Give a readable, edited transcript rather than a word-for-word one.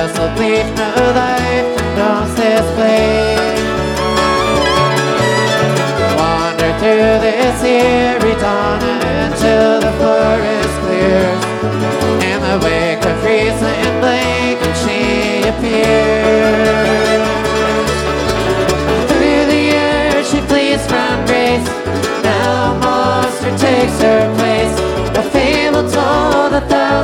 will bleed no life knows this place. Wander through this eerie dawn until the forest clears. In the wake of freezing blanket she appears. Through the air she flees from grace. Now a monster takes her place.